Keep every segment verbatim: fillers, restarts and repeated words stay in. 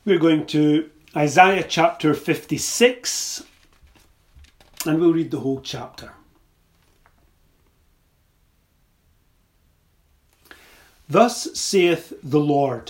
We're going to Isaiah chapter fifty-six, and we'll read the whole chapter. Thus saith the Lord,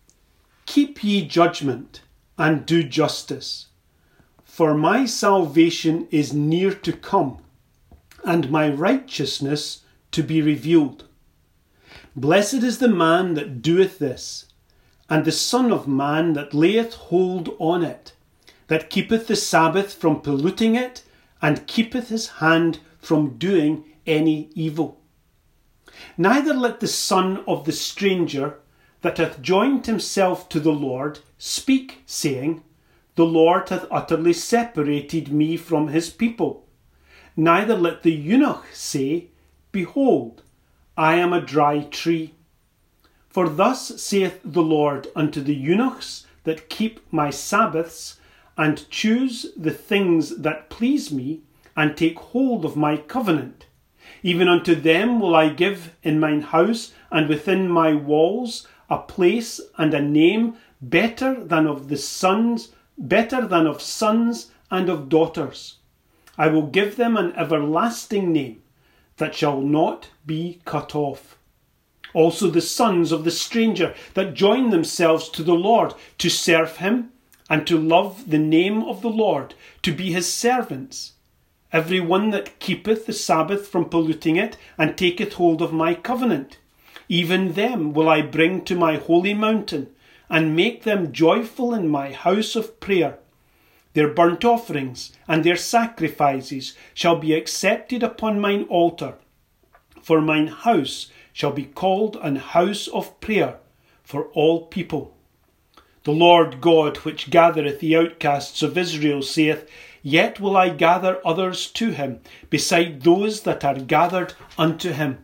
keep ye judgment, and do justice, for my salvation is near to come, and my righteousness to be revealed. Blessed is the man that doeth this, and the Son of Man that layeth hold on it, that keepeth the Sabbath from polluting it, and keepeth his hand from doing any evil. Neither let the son of the stranger that hath joined himself to the Lord speak, saying, the Lord hath utterly separated me from his people. Neither let the eunuch say, behold, I am a dry tree. For thus saith the Lord unto the eunuchs that keep my Sabbaths, and choose the things that please me, and take hold of my covenant. Even unto them will I give in mine house and within my walls a place and a name better than of the sons, better than of sons and of daughters. I will give them an everlasting name that shall not be cut off. Also the sons of the stranger that join themselves to the Lord to serve him and to love the name of the Lord, to be his servants. Every one that keepeth the Sabbath from polluting it, and taketh hold of my covenant, even them will I bring to my holy mountain, and make them joyful in my house of prayer. Their burnt offerings and their sacrifices shall be accepted upon mine altar, for mine house shall be called an house of prayer for all people. The Lord God, which gathereth the outcasts of Israel, saith, yet will I gather others to him, beside those that are gathered unto him.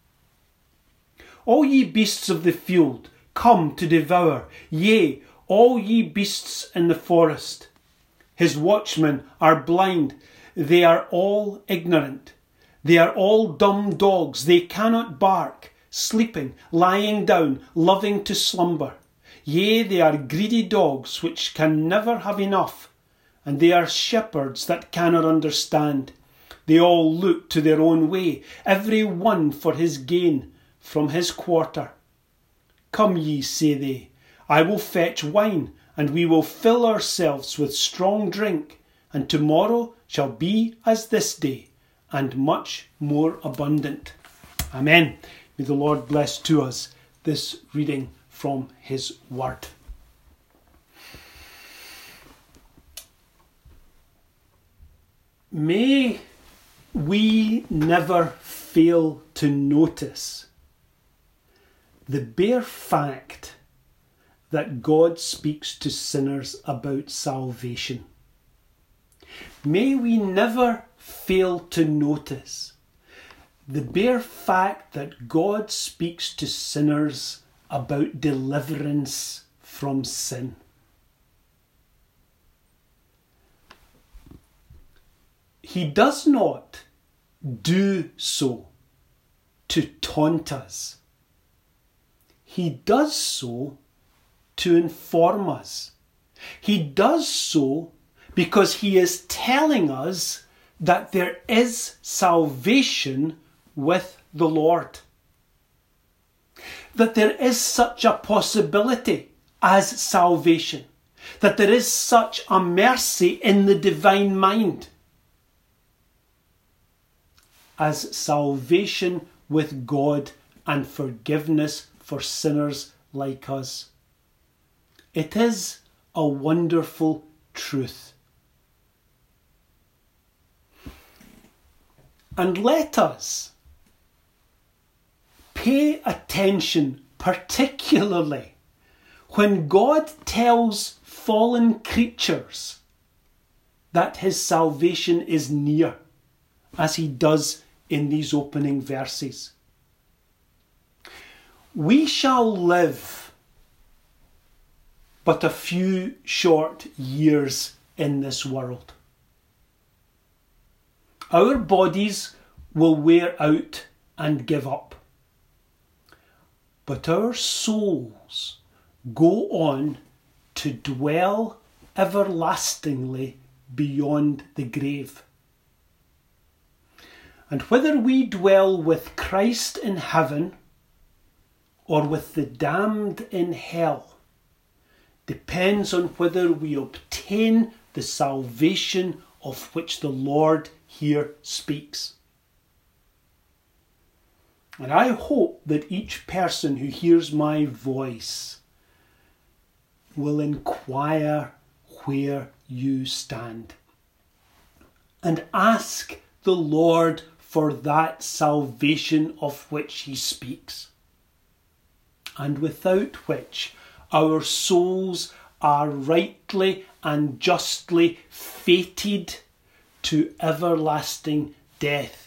All ye beasts of the field, come to devour, yea, all ye beasts in the forest. His watchmen are blind, they are all ignorant. They are all dumb dogs, they cannot bark, sleeping, lying down, loving to slumber. Yea, they are greedy dogs which can never have enough, and they are shepherds that cannot understand. They all look to their own way, every one for his gain from his quarter. Come ye, say they, I will fetch wine, and we will fill ourselves with strong drink, and tomorrow shall be as this day, and much more abundant. Amen. May the Lord bless to us this reading from his word. May we never fail to notice the bare fact that God speaks to sinners about salvation. May we never fail to notice the bare fact that God speaks to sinners about deliverance from sin. He does not do so to taunt us. He does so to inform us. He does so because he is telling us that there is salvation with the Lord. That there is such a possibility as salvation. That there is such a mercy in the divine mind as salvation with God and forgiveness for sinners like us. It is a wonderful truth. And let us pay attention particularly when God tells fallen creatures that his salvation is near, as he does in these opening verses. We shall live but a few short years in this world. Our bodies will wear out and give up, but our souls go on to dwell everlastingly beyond the grave. And whether we dwell with Christ in heaven or with the damned in hell depends on whether we obtain the salvation of which the Lord here speaks. And I hope that each person who hears my voice will inquire where you stand and ask the Lord for that salvation of which he speaks, and without which our souls are rightly and justly fated to everlasting death.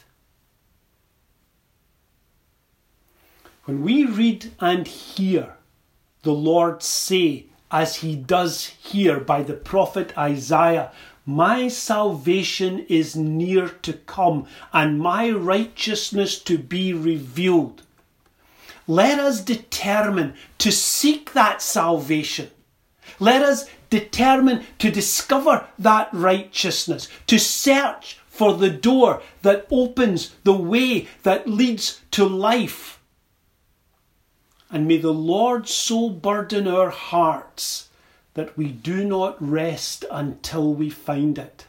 When we read and hear the Lord say, as he does here by the prophet Isaiah, my salvation is near to come and my righteousness to be revealed, let us determine to seek that salvation. Let us determine to discover that righteousness, to search for the door that opens the way that leads to life. And may the Lord so burden our hearts that we do not rest until we find it.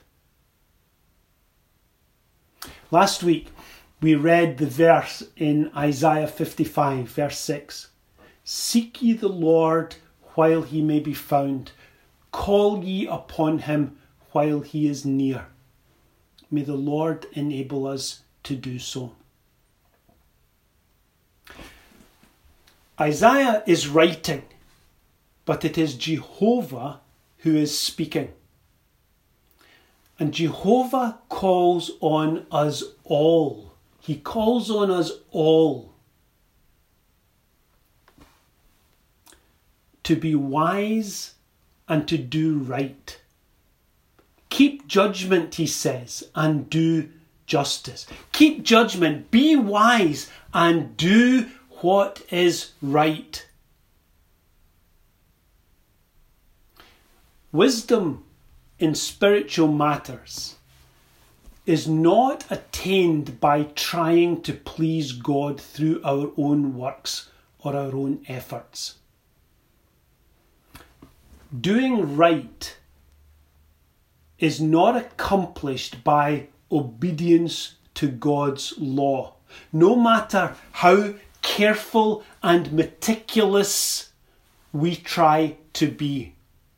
Last week we read the verse in Isaiah fifty-five, verse six. Seek ye the Lord while he may be found. Call ye upon him while he is near. May the Lord enable us to do so. Isaiah is writing, but it is Jehovah who is speaking. And Jehovah calls on us all. He calls on us all to be wise and to do right. Keep judgment, he says, and do justice. Keep judgment, be wise, and do what is right. Wisdom in spiritual matters is not attained by trying to please God through our own works or our own efforts. Doing right is not accomplished by obedience to God's law, no matter how careful and meticulous we try to be.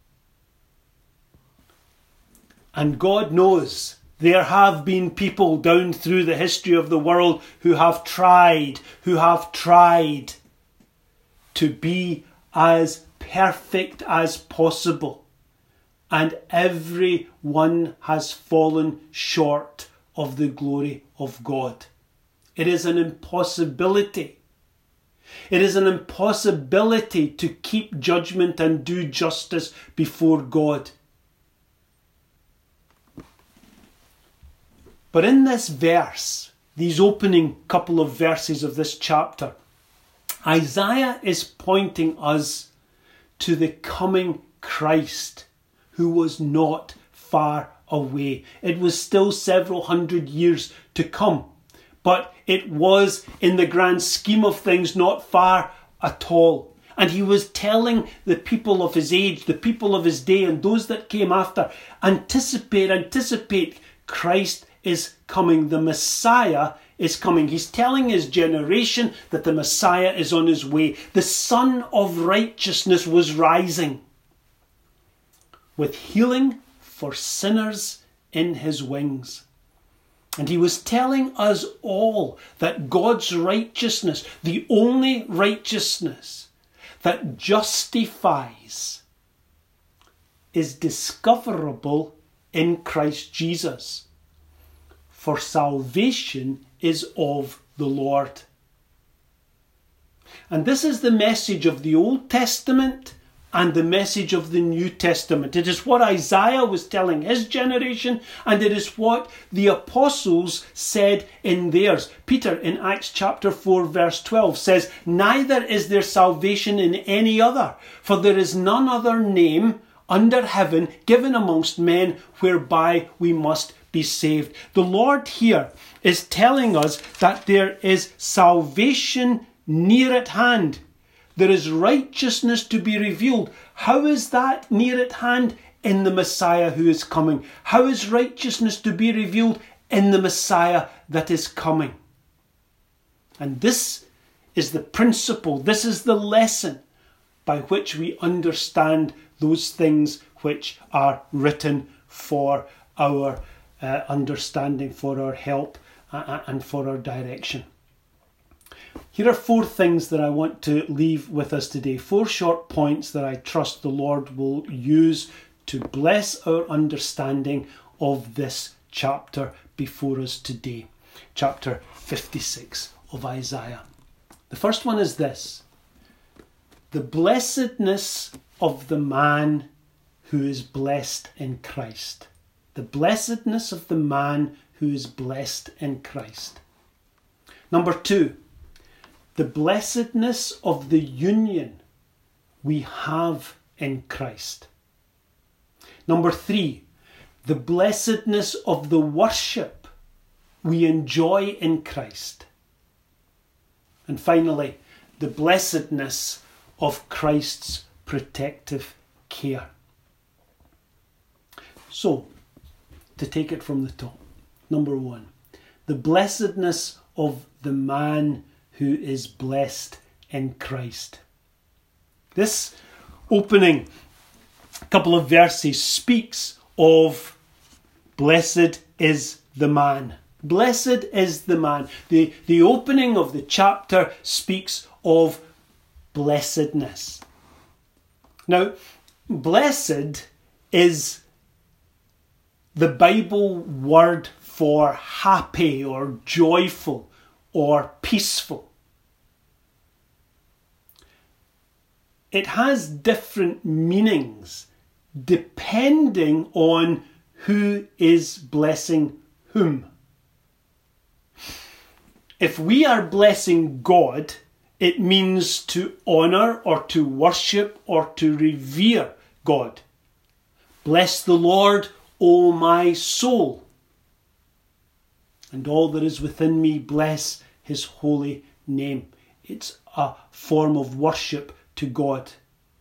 And God knows there have been people down through the history of the world who have tried, who have tried to be as perfect as possible. And every one has fallen short of the glory of God. It is an impossibility. It is an impossibility to keep judgment and do justice before God. But in this verse, these opening couple of verses of this chapter, Isaiah is pointing us to the coming Christ, who was not far away. It was still several hundred years to come, but it was, in the grand scheme of things, not far at all. And he was telling the people of his age, the people of his day, and those that came after, anticipate, anticipate, Christ is coming. The Messiah is coming. He's telling his generation that the Messiah is on his way. The Son of Righteousness was rising, with healing for sinners in his wings. And he was telling us all that God's righteousness, the only righteousness that justifies, is discoverable in Christ Jesus. For salvation is of the Lord. And this is the message of the Old Testament and the message of the New Testament. It is what Isaiah was telling his generation, and it is what the apostles said in theirs. Peter in Acts chapter four verse twelve says, "Neither is there salvation in any other, for there is none other name under heaven given amongst men whereby we must be saved." The Lord here is telling us that there is salvation near at hand. There is righteousness to be revealed. How is that near at hand? In the Messiah who is coming. How is righteousness to be revealed? In the Messiah that is coming. And this is the principle, this is the lesson by which we understand those things which are written for our uh, understanding, for our help, uh, and for our direction. Here are four things that I want to leave with us today. Four short points that I trust the Lord will use to bless our understanding of this chapter before us today. Chapter fifty-six of Isaiah. The first one is this: the blessedness of the man who is blessed in Christ. The blessedness of the man who is blessed in Christ. Number two, the blessedness of the union we have in Christ. Number three, the blessedness of the worship we enjoy in Christ. And finally, the blessedness of Christ's protective care. So, to take it from the top, number one, the blessedness of the man who is blessed in Christ. This opening couple of verses speaks of blessed is the man. Blessed is the man. The, the opening of the chapter speaks of blessedness. Now, blessed is the Bible word for happy or joyful or peaceful. It has different meanings depending on who is blessing whom. If we are blessing God, it means to honour or to worship or to revere God. Bless the Lord, O my soul, and all that is within me, bless his holy name. It's a form of worship to God.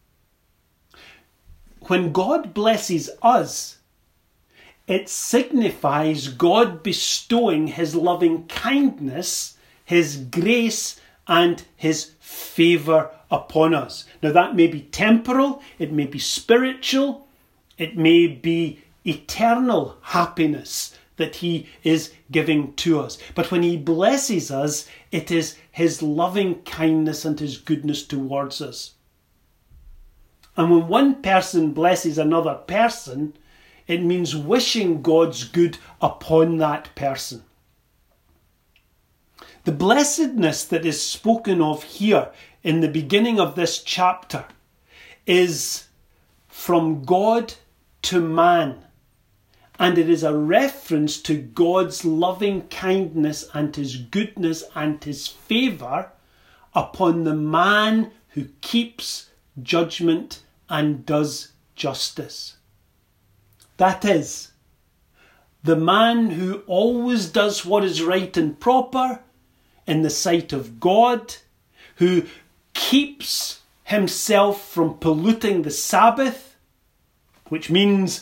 When God blesses us, it signifies God bestowing his loving kindness, his grace, and his favour upon us. Now that may be temporal, it may be spiritual, it may be eternal happiness that he is giving to us. But when he blesses us, it is his loving kindness and his goodness towards us. And when one person blesses another person, it means wishing God's good upon that person. The blessedness that is spoken of here in the beginning of this chapter is from God to man. And it is a reference to God's loving kindness and his goodness and his favour upon the man who keeps judgment and does justice. That is, the man who always does what is right and proper in the sight of God, who keeps himself from polluting the Sabbath, which means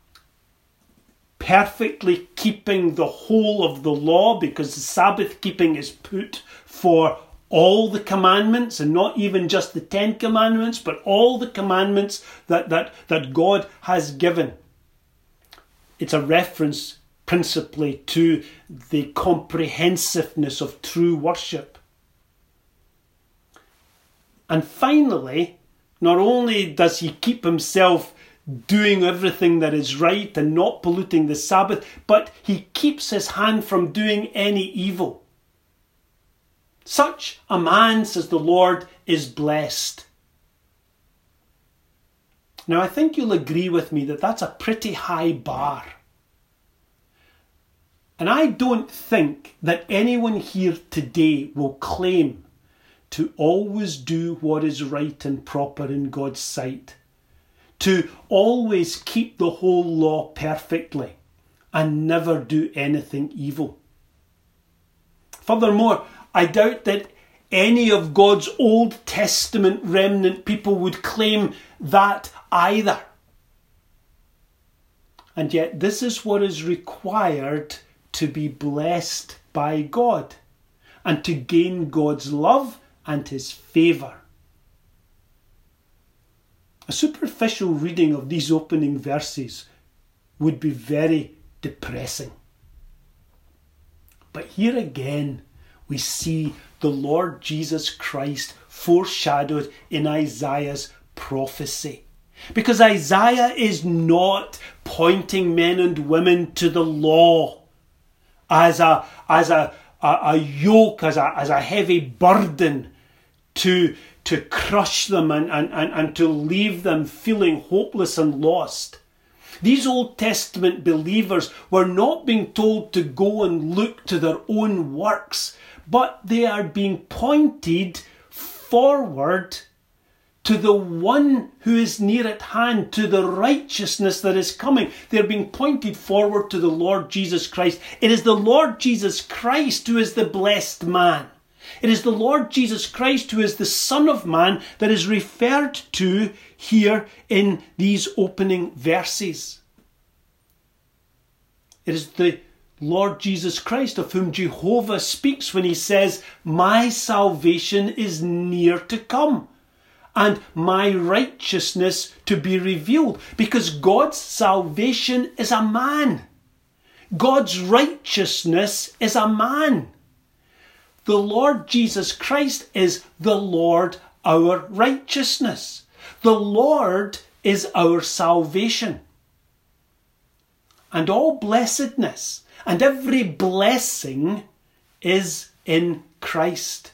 perfectly keeping the whole of the law, because the Sabbath keeping is put for all the commandments, and not even just the Ten Commandments, but all the commandments that, that, that God has given. It's a reference principally to the comprehensiveness of true worship. And finally, not only does he keep himself doing everything that is right and not polluting the Sabbath, but he keeps his hand from doing any evil. Such a man, says the Lord, is blessed. Now, I think you'll agree with me that that's a pretty high bar. And I don't think that anyone here today will claim to always do what is right and proper in God's sight, to always keep the whole law perfectly and never do anything evil. Furthermore, I doubt that any of God's Old Testament remnant people would claim that either. And yet this is what is required to be blessed by God and to gain God's love and his favour. A superficial reading of these opening verses would be very depressing. But here again we see the Lord Jesus Christ foreshadowed in Isaiah's prophecy. Because Isaiah is not pointing men and women to the law as a, as a, a, a yoke, as a, as a heavy burden to, to crush them and, and, and, and to leave them feeling hopeless and lost. These Old Testament believers were not being told to go and look to their own works, but they are being pointed forward to the one who is near at hand, to the righteousness that is coming. They're being pointed forward to the Lord Jesus Christ. It is the Lord Jesus Christ who is the blessed man. It is the Lord Jesus Christ who is the Son of Man that is referred to here in these opening verses. It is the Lord Jesus Christ of whom Jehovah speaks when he says, "My salvation is near to come, and my righteousness to be revealed." Because God's salvation is a man. God's righteousness is a man. The Lord Jesus Christ is the Lord, our righteousness. The Lord is our salvation. And all blessedness and every blessing is in Christ.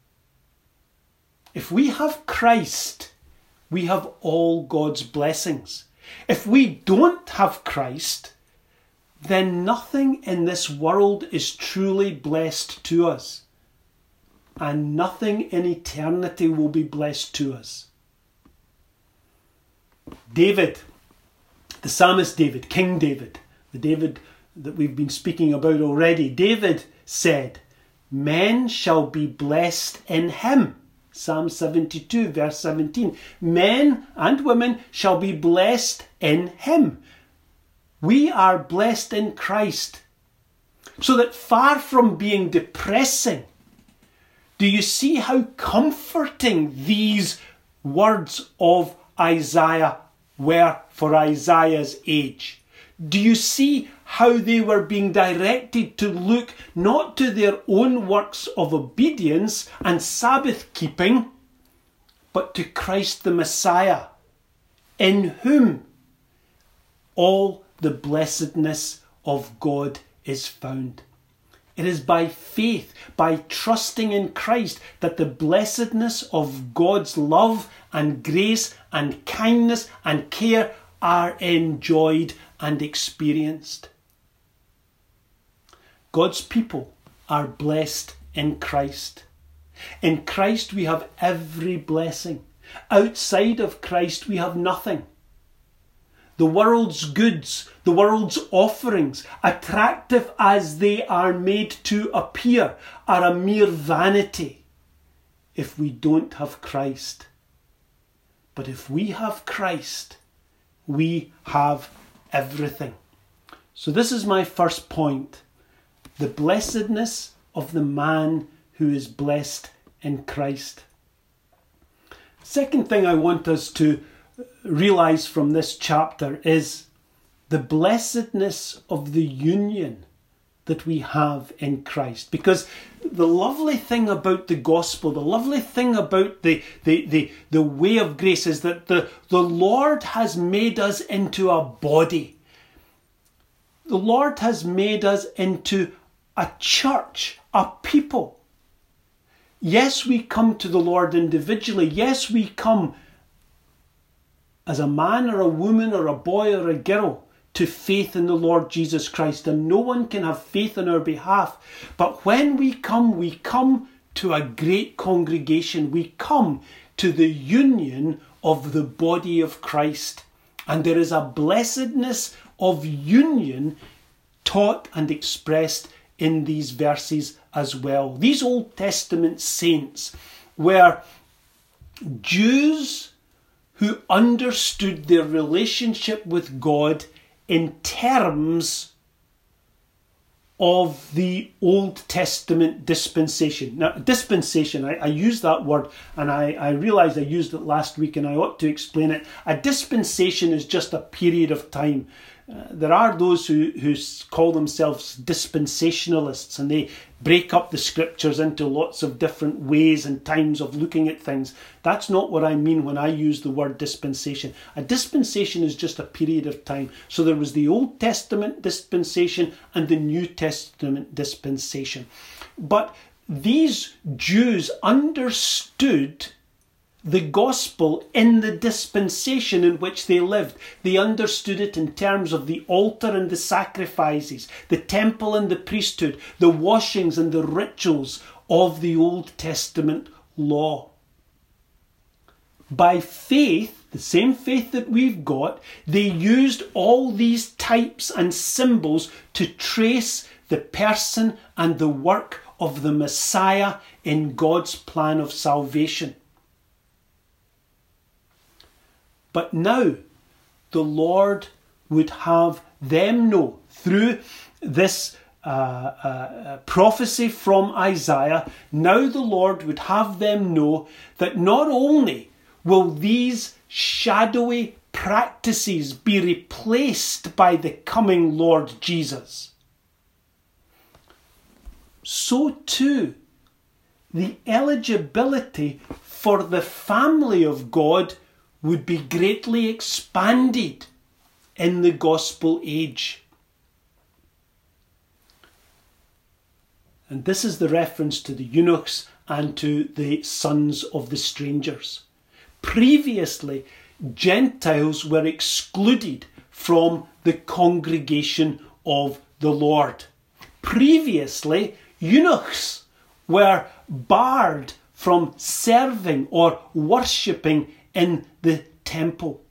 If we have Christ, we have all God's blessings. If we don't have Christ, then nothing in this world is truly blessed to us. And nothing in eternity will be blessed to us. David, the psalmist David, King David, the David that we've been speaking about already, David said, "Men shall be blessed in him." Psalm seventy-two, verse seventeen. Men and women shall be blessed in him. We are blessed in Christ. So that far from being depressing, do you see how comforting these words of Isaiah were for Isaiah's age? Do you see how they were being directed to look not to their own works of obedience and Sabbath keeping, but to Christ the Messiah, in whom all the blessedness of God is found? It is by faith, by trusting in Christ, that the blessedness of God's love and grace and kindness and care are enjoyed and experienced. God's people are blessed in Christ. In Christ we have every blessing. Outside of Christ we have nothing. The world's goods, the world's offerings, attractive as they are made to appear, are a mere vanity if we don't have Christ. But if we have Christ, we have everything. So this is my first point. The blessedness of the man who is blessed in Christ. Second thing I want us to realize from this chapter is the blessedness of the union that we have in Christ. Because the lovely thing about the gospel, the lovely thing about the, the, the, the way of grace is that the, the Lord has made us into a body. The Lord has made us into a church, a people. Yes, we come to the Lord individually. Yes, we come as a man or a woman or a boy or a girl to faith in the Lord Jesus Christ, and no one can have faith on our behalf. But when we come, we come to a great congregation. We come to the union of the body of Christ. And there is a blessedness of union taught and expressed in these verses as well. These Old Testament saints were Jews who understood their relationship with God in terms of the Old Testament dispensation. Now, dispensation, I, I use that word, and I, I realised I used it last week and I ought to explain it. A dispensation is just a period of time. Uh, there are those who, who call themselves dispensationalists, and they break up the scriptures into lots of different ways and times of looking at things. That's not what I mean when I use the word dispensation. A dispensation is just a period of time. So there was the Old Testament dispensation and the New Testament dispensation. But these Jews understood the gospel in the dispensation in which they lived. They understood it in terms of the altar and the sacrifices, the temple and the priesthood, the washings and the rituals of the Old Testament law. By faith, the same faith that we've got, they used all these types and symbols to trace the person and the work of the Messiah in God's plan of salvation. But now the Lord would have them know through this uh, uh, prophecy from Isaiah, now the Lord would have them know that not only will these shadowy practices be replaced by the coming Lord Jesus, so too the eligibility for the family of God would be greatly expanded in the gospel age. And this is the reference to the eunuchs and to the sons of the strangers. Previously, Gentiles were excluded from the congregation of the Lord. Previously, eunuchs were barred from serving or worshipping in the temple.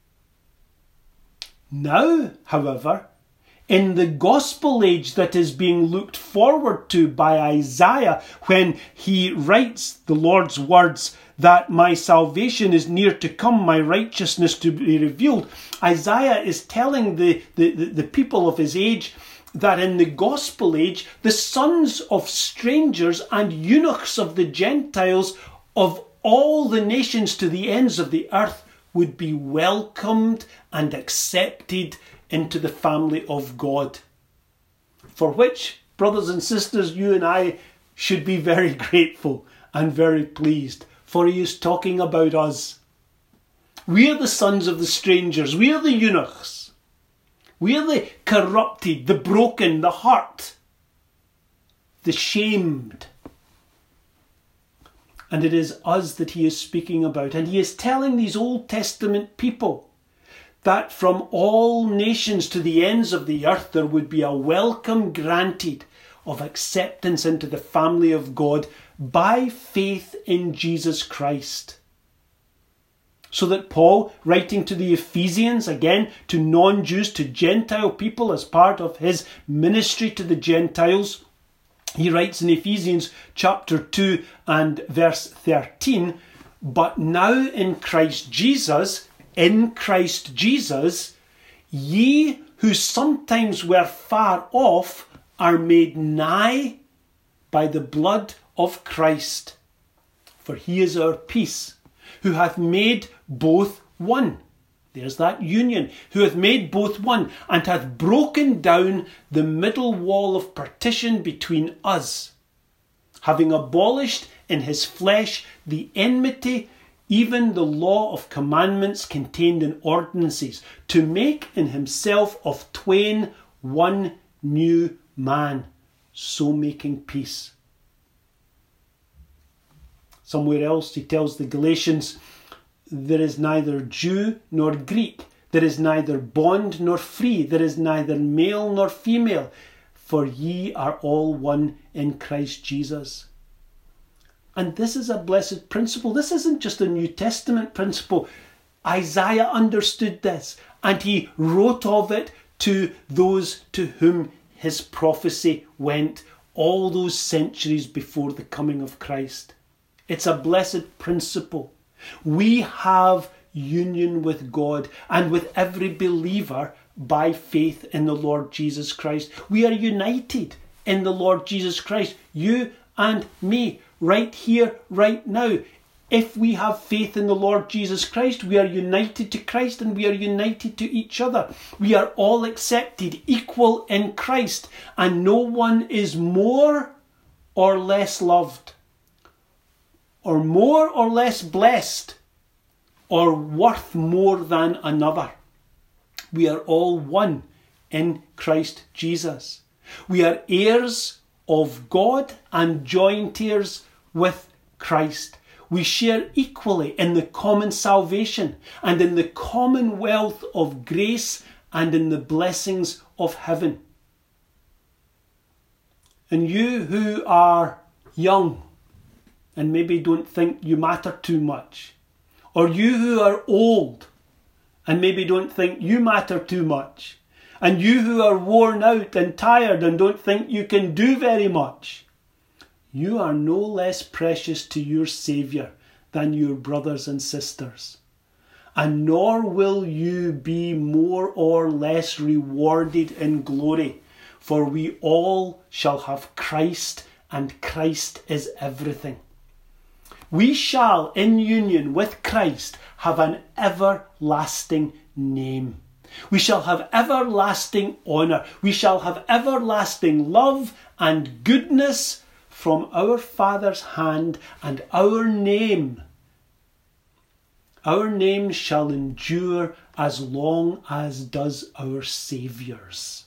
Now, however, in the gospel age that is being looked forward to by Isaiah, when he writes the Lord's words that my salvation is near to come, my righteousness to be revealed, Isaiah is telling the, the, the, the people of his age that in the gospel age, the sons of strangers and eunuchs of the Gentiles of all the nations to the ends of the earth would be welcomed and accepted into the family of God. For which, brothers and sisters, you and I should be very grateful and very pleased, for he is talking about us. We are the sons of the strangers. We are the eunuchs. We are the corrupted, the broken, the hurt, the shamed. And it is us that he is speaking about. And he is telling these Old Testament people that from all nations to the ends of the earth there would be a welcome granted of acceptance into the family of God by faith in Jesus Christ. So that Paul, writing to the Ephesians, again to non-Jews, to Gentile people as part of his ministry to the Gentiles, he writes in Ephesians chapter two and verse thirteen, but now in Christ Jesus, in Christ Jesus, ye who sometimes were far off are made nigh by the blood of Christ. For he is our peace, who hath made both one. There's that union. Who hath made both one, and hath broken down the middle wall of partition between us, having abolished in his flesh the enmity, even the law of commandments contained in ordinances, to make in himself of twain one new man, so making peace. Somewhere else he tells the Galatians there is neither Jew nor Greek. There is neither bond nor free. There is neither male nor female. For ye are all one in Christ Jesus. And this is a blessed principle. This isn't just a New Testament principle. Isaiah understood this, and he wrote of it to those to whom his prophecy went all those centuries before the coming of Christ. It's a blessed principle. We have union with God and with every believer by faith in the Lord Jesus Christ. We are united in the Lord Jesus Christ, you and me, right here, right now. If we have faith in the Lord Jesus Christ, we are united to Christ and we are united to each other. We are all accepted, equal in Christ, and no one is more or less loved, or more or less blessed, or worth more than another. We are all one in Christ Jesus. We are heirs of God and joint heirs with Christ. We share equally in the common salvation and in the commonwealth of grace and in the blessings of heaven. And you who are young and maybe don't think you matter too much, or you who are old and maybe don't think you matter too much, and you who are worn out and tired and don't think you can do very much, you are no less precious to your Saviour than your brothers and sisters. And nor will you be more or less rewarded in glory, for we all shall have Christ, and Christ is everything. We shall, in union with Christ, have an everlasting name. We shall have everlasting honour. We shall have everlasting love and goodness from our Father's hand, and our name, our name shall endure as long as does our Saviour's.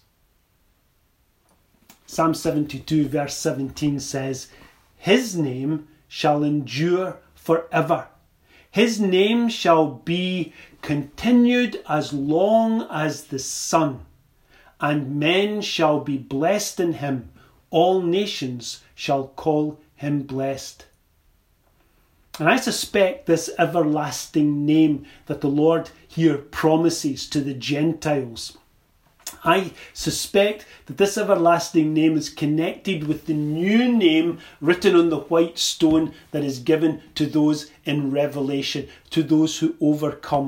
Psalm seventy-two verse seventeen says, His name shall endure forever. His name shall be continued as long as the sun, and men shall be blessed in him. All nations shall call him blessed. And I suspect this everlasting name that the Lord here promises to the Gentiles, I suspect that this everlasting name is connected with the new name written on the white stone that is given to those in Revelation, to those who overcome.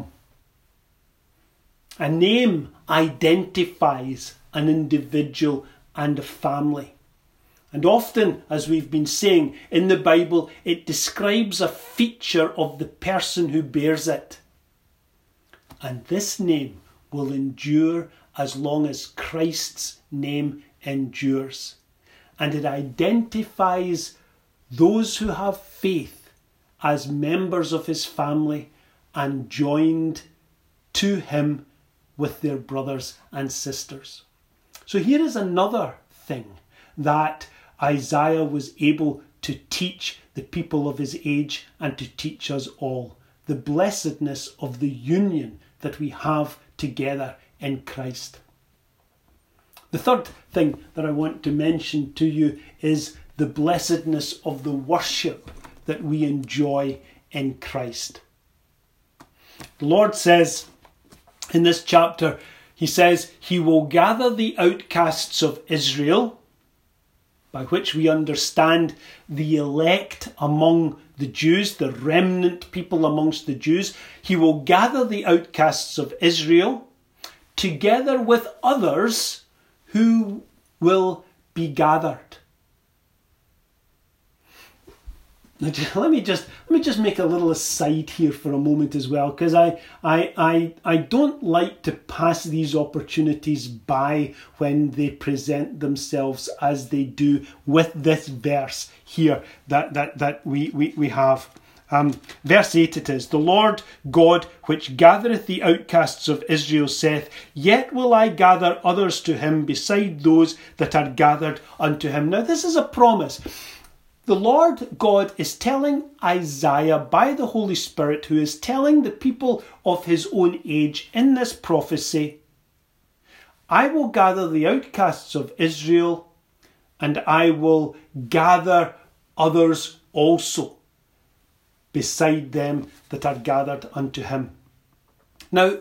A name identifies an individual and a family. And often, as we've been saying, in the Bible, it describes a feature of the person who bears it. And this name will endure as long as Christ's name endures. And it identifies those who have faith as members of his family and joined to him with their brothers and sisters. So here is another thing that Isaiah was able to teach the people of his age and to teach us all. The blessedness of the union that we have together in Christ. The third thing that I want to mention to you is the blessedness of the worship that we enjoy in Christ. The Lord says in this chapter, he says, He will gather the outcasts of Israel, by which we understand the elect among the Jews, the remnant people amongst the Jews. He will gather the outcasts of Israel together with others who will be gathered. Now, let me just let me just make a little aside here for a moment as well, because I, I I I don't like to pass these opportunities by when they present themselves as they do with this verse here that that that we we, we have. Um, verse eight it is, The Lord God which gathereth the outcasts of Israel saith, Yet will I gather others to him beside those that are gathered unto him. Now this is a promise. The Lord God is telling Isaiah by the Holy Spirit, who is telling the people of his own age in this prophecy, I will gather the outcasts of Israel, and I will gather others also beside them that are gathered unto him. Now,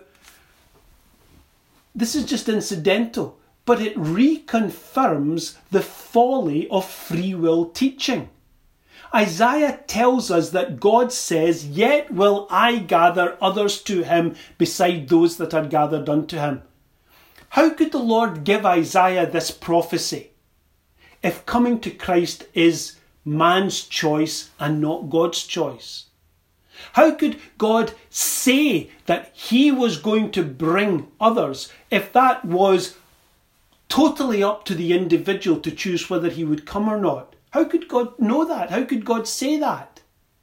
this is just incidental, but it reconfirms the folly of free will teaching. Isaiah tells us that God says, yet will I gather others to him beside those that are gathered unto him. How could the Lord give Isaiah this prophecy if coming to Christ is man's choice and not God's choice? How could God say that he was going to bring others if that was totally up to the individual to choose whether he would come or not? How could God know that? How could God say that?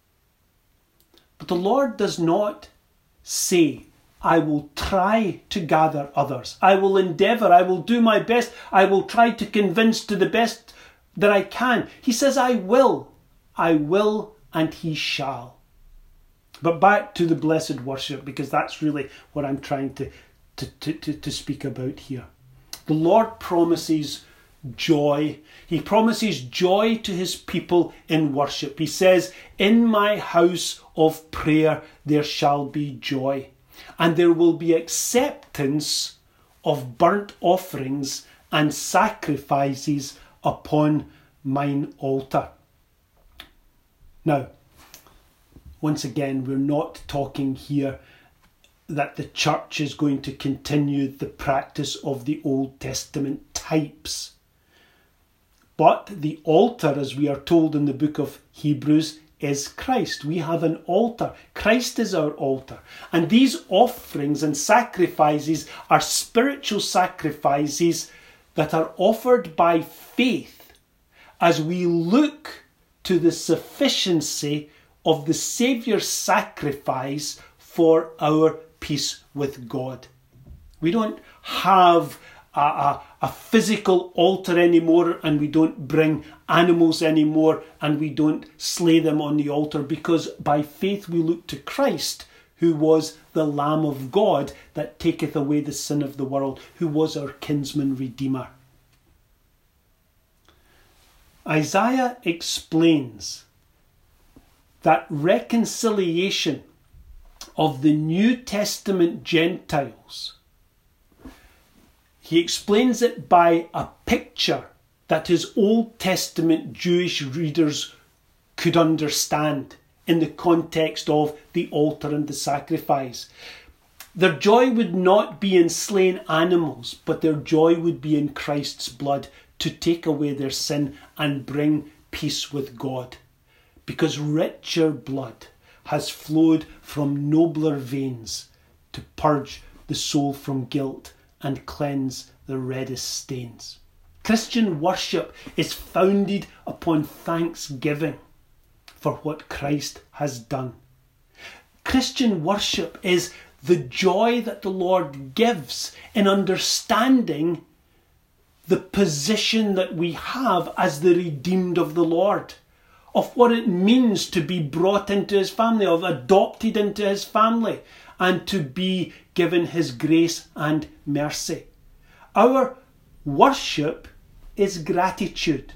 But the Lord does not say, I will try to gather others. I will endeavour. I will do my best. I will try to convince to the best that I can. He says, I will. I will and he shall. But back to the blessed worship, because that's really what I'm trying to, to, to, to, to speak about here. The Lord promises joy. He promises joy to his people in worship. He says, in my house of prayer there shall be joy, and there will be acceptance of burnt offerings and sacrifices upon mine altar. Now, once again, we're not talking here that the church is going to continue the practice of the Old Testament types. But the altar, as we are told in the book of Hebrews, is Christ. We have an altar. Christ is our altar. And these offerings and sacrifices are spiritual sacrifices that are offered by faith as we look to the sufficiency of the Saviour's sacrifice for our peace with God. We don't have a, a, a physical altar anymore, and we don't bring animals anymore, and we don't slay them on the altar, because by faith we look to Christ, who was the Lamb of God that taketh away the sin of the world, who was our kinsman redeemer. Isaiah explains that reconciliation of the New Testament Gentiles, he explains it by a picture that his Old Testament Jewish readers could understand in the context of the altar and the sacrifice. Their joy would not be in slain animals, but their joy would be in Christ's blood to take away their sin and bring peace with God. Because richer blood has flowed from nobler veins to purge the soul from guilt and cleanse the reddest stains. Christian worship is founded upon thanksgiving for what Christ has done. Christian worship is the joy that the Lord gives in understanding the position that we have as the redeemed of the Lord, of what it means to be brought into his family, of adopted into his family, and to be given his grace and mercy. Our worship is gratitude.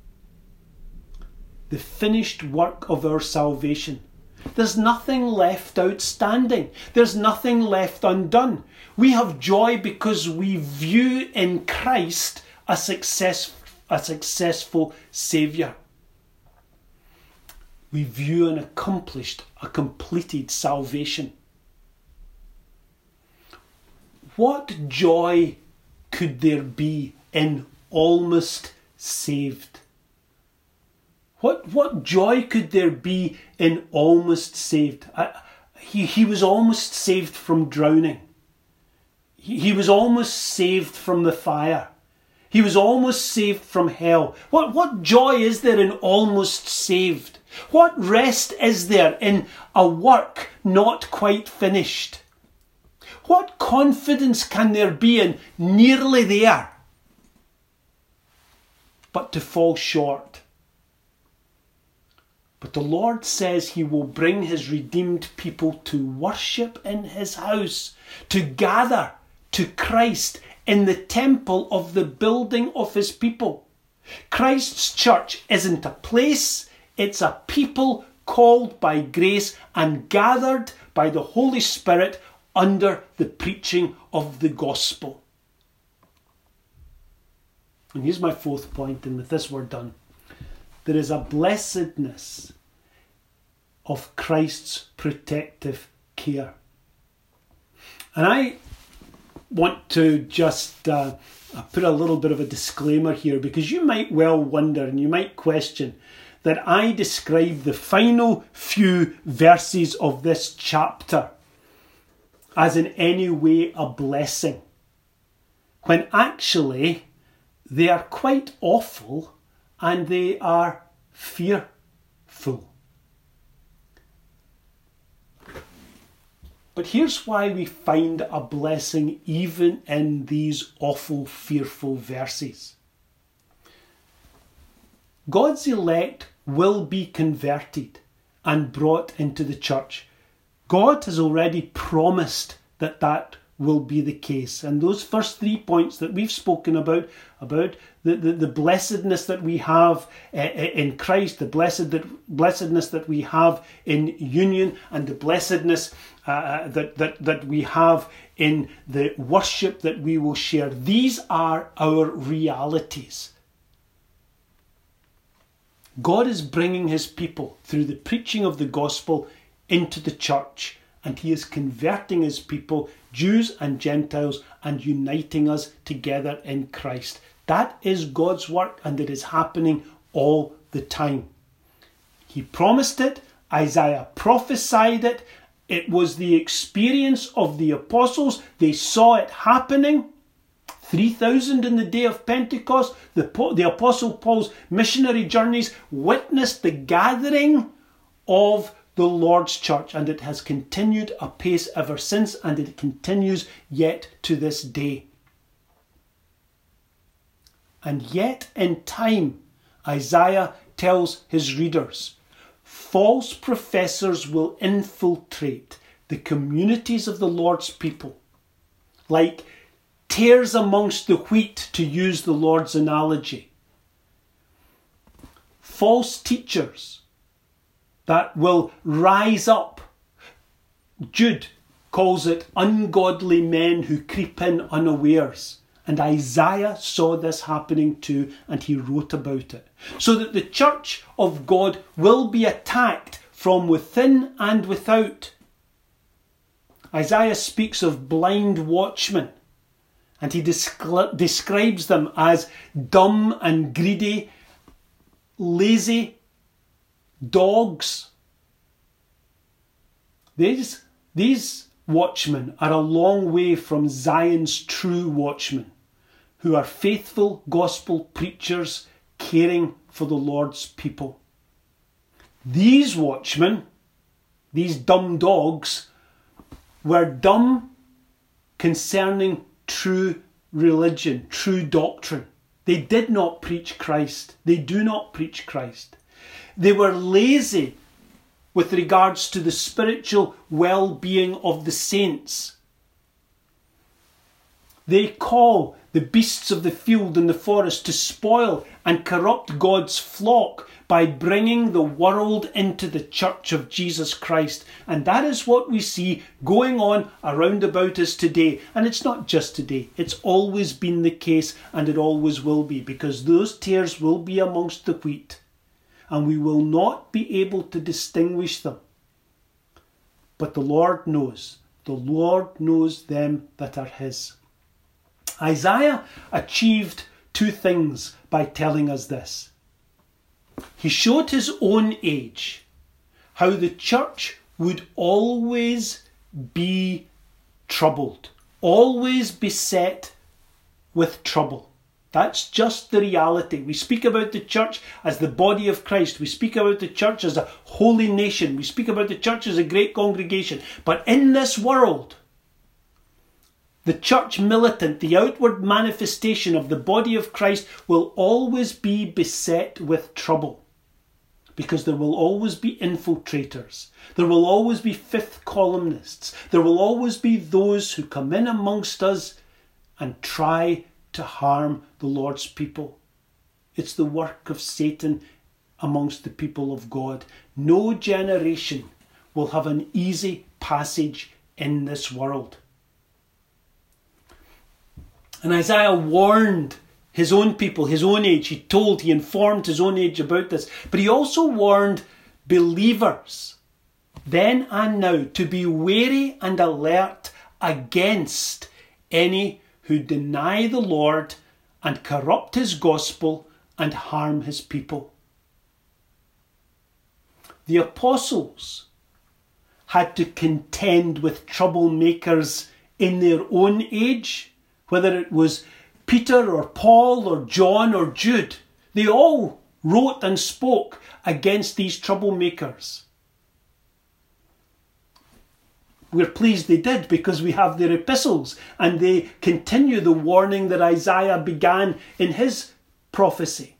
The finished work of our salvation. There's nothing left outstanding. There's nothing left undone. We have joy because we view in Christ a success, a successful Saviour. We view an accomplished, a completed salvation. What joy could there be in almost saved? What what joy could there be in almost saved? I, he, he was almost saved from drowning. He, he was almost saved from the fire. He was almost saved from hell. What, what joy is there in almost saved? What rest is there in a work not quite finished? What confidence can there be in nearly there, but to fall short? But the Lord says he will bring his redeemed people to worship in his house, to gather to Christ in the temple of the building of his people. Christ's church isn't a place, it's a people called by grace and gathered by the Holy Spirit under the preaching of the gospel. And here's my fourth point, and with this we're done. There is a blessedness of Christ's protective care. And I want to just uh, put a little bit of a disclaimer here, because you might well wonder and you might question that I describe the final few verses of this chapter as in any way a blessing, when actually they are quite awful and they are fearful. But here's why we find a blessing even in these awful, fearful verses. God's elect will be converted and brought into the church. God has already promised that that will be the case. And those first three points that we've spoken about, about the, the, the blessedness that we have uh, in Christ, the blessed that, blessedness that we have in union, and the blessedness uh, that, that, that we have in the worship that we will share. These are our realities. God is bringing his people through the preaching of the gospel into the church, and he is converting his people, Jews and Gentiles, and uniting us together in Christ. That is God's work, and it is happening all the time. He promised it, Isaiah prophesied it, it was the experience of the apostles, they saw it happening. three thousand in the day of Pentecost, the, the Apostle Paul's missionary journeys witnessed the gathering of the Lord's church, and it has continued apace ever since, and it continues yet to this day. And yet in time, Isaiah tells his readers, false professors will infiltrate the communities of the Lord's people, like tares amongst the wheat, to use the Lord's analogy. False teachers that will rise up. Jude calls it ungodly men who creep in unawares. And Isaiah saw this happening too, and he wrote about it. So that the church of God will be attacked from within and without. Isaiah speaks of blind watchmen, and he descri- describes them as dumb and greedy, lazy dogs. These, these watchmen are a long way from Zion's true watchmen, who are faithful gospel preachers caring for the Lord's people. These watchmen, these dumb dogs, were dumb concerning true religion, true doctrine. They did not preach Christ. They do not preach Christ. They were lazy with regards to the spiritual well-being of the saints. They call the beasts of the field and the forest to spoil and corrupt God's flock by bringing the world into the church of Jesus Christ. And that is what we see going on around about us today. And it's not just today. It's always been the case, and it always will be, because those tares will be amongst the wheat, and we will not be able to distinguish them. But the Lord knows. The Lord knows them that are his. Isaiah achieved two things by telling us this. He showed his own age how the church would always be troubled, always beset with trouble. That's just the reality. We speak about the church as the body of Christ. We speak about the church as a holy nation. We speak about the church as a great congregation. But in this world, the church militant, the outward manifestation of the body of Christ, will always be beset with trouble. because there will always be infiltrators. There will always be fifth columnists. There will always be those who come in amongst us and try to harm the Lord's people. It's the work of Satan amongst the people of God. No generation will have an easy passage in this world. And Isaiah warned his own people, his own age. He told, he informed his own age about this. But he also warned believers, then and now, to be wary and alert against any who deny the Lord and corrupt his gospel and harm his people. The apostles had to contend with troublemakers in their own age, whether it was Peter or Paul or John or Jude. They all wrote and spoke against these troublemakers. We're pleased they did, because we have their epistles and they continue the warning that Isaiah began in his prophecy.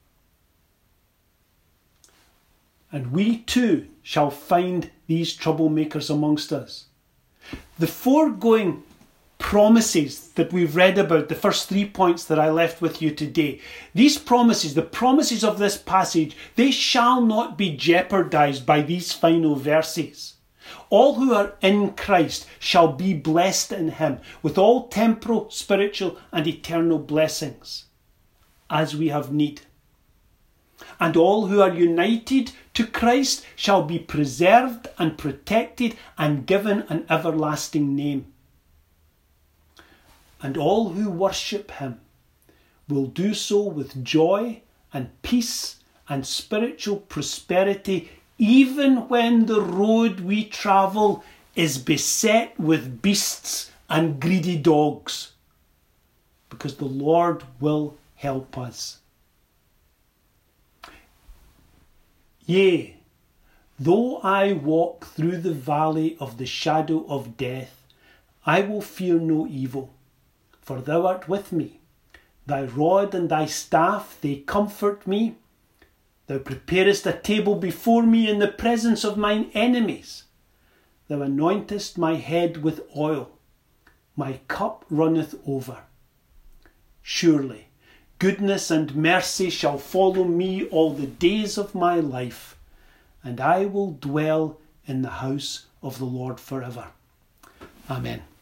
And we too shall find these troublemakers amongst us. The foregoing promises that we've read about, the first three points that I left with you today, these promises, the promises of this passage, they shall not be jeopardized by these final verses. All who are in Christ shall be blessed in him with all temporal, spiritual and eternal blessings, as we have need. And all who are united to Christ shall be preserved and protected and given an everlasting name. And all who worship him will do so with joy and peace and spiritual prosperity, even when the road we travel is beset with beasts and greedy dogs, because the Lord will help us. Yea, though I walk through the valley of the shadow of death, I will fear no evil, for thou art with me. Thy rod and thy staff, they comfort me. Thou preparest a table before me in the presence of mine enemies. Thou anointest my head with oil. My cup runneth over. Surely goodness and mercy shall follow me all the days of my life, and I will dwell in the house of the Lord forever. Amen.